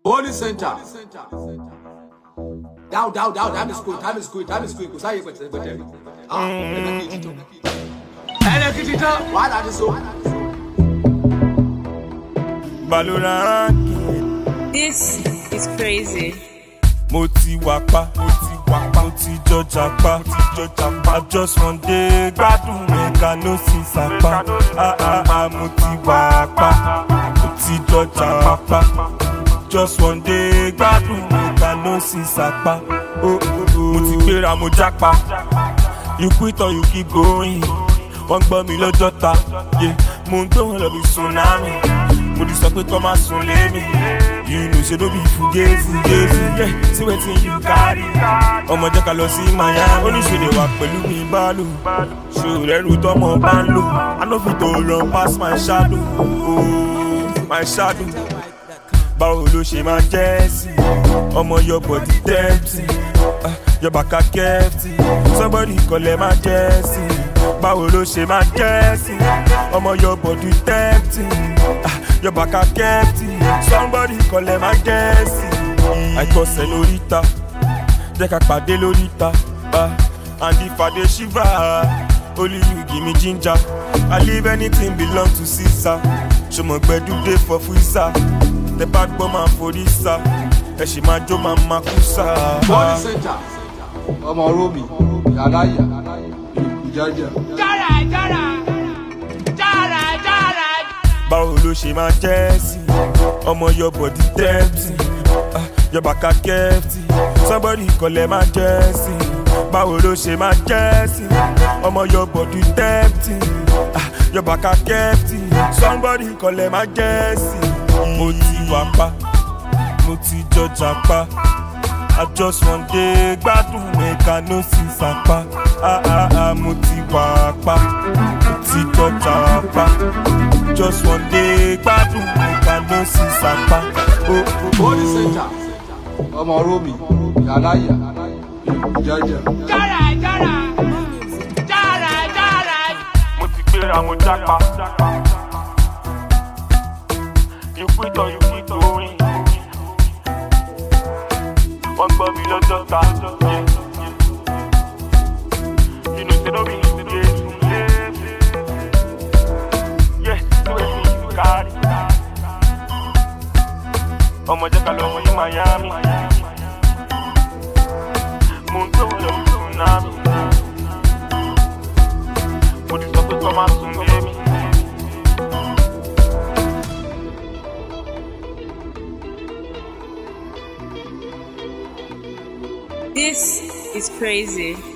Body center. Down. Time is good. Kò sáyé pẹ̀tẹ̀. Ẹlẹ́kìtìtọ́. Wàhálà ti so. Baloranki. This is crazy. Mo ti wapa, mo ti jọjà pa. I just one day gbádùn mẹ́ka no sí sapa. Mo ti wapa, mo ti jọjà pa. Just one day gbádùn mẹ́ka no sí sapa. Mo ti gbéra mo jápa. You quit or you keep going. Wọ́n gbọ́ mi lọ́jọ́ ta. Mo ń gbé wọn lọ bí tsunami. Mo ti sọ pé kọ́ máa sùn lé mi. You know say no be fugazi, yeah. See wetin you carry. Ọmọ jẹ́ ká lọ sí Miami. Oníṣòwò wà pẹ̀lú mi bálò. Ṣòro ẹrù tọmọ bá ń lò. I no fit to run pass my shadow. My shadow. Báwo ló ṣe máa jẹ́ sí? Ọmọ your body dirty. Your back are hefty. Somebody collect my jersey. Báwo ló ṣe máa jẹ́ sí? Ọmọ your body dirty. Your back are hefty. Somebody collect my jersey. I call senorita. Jẹ́ ká pàdé lóríta. And if I dey shiver, only you give me ginger. I leave anything belong to Caesar. Ṣọmọ gbẹdú dey for freezer. The bad woman for this sir. Ẹ ṣì máa jó máa ma kú sá. Body center. Ọmọ Romi, Yàráyà, Ìjájà. Jara. Báwo ló ṣe máa jẹ́ sí? Ọmọ your body dirty. Your back are hefty. Somebody collect my jersey. Báwo ló ṣe máa jẹ́ sí? Ọmọ your body dirty. Your back are hefty. Somebody collect my jersey. Mo ti wà pa, mo ti jọjà pa. I just one day gbádùn mẹ́ka no sí sapa. Mo ti wà pa, mo ti jọjà pa. Just one day gbádùn mẹ́ka no sí sapa. Body center. Ọmọ Romi, Yàráyà, Ìjájà. Jara. Mo ti gbéra mo jápa. You quit or you keep going. Wọ́n gbọ́ mi lọ́jọ́ ta. You know say no be fugazi. Yeah, see wetin you carry. Ọmọ jẹ́ ká lọ sí Miami. Mo ń gbé wọn lọ sí tsunami. Mo ti sọ pé kọ́ máa sùn lé mi. This is crazy.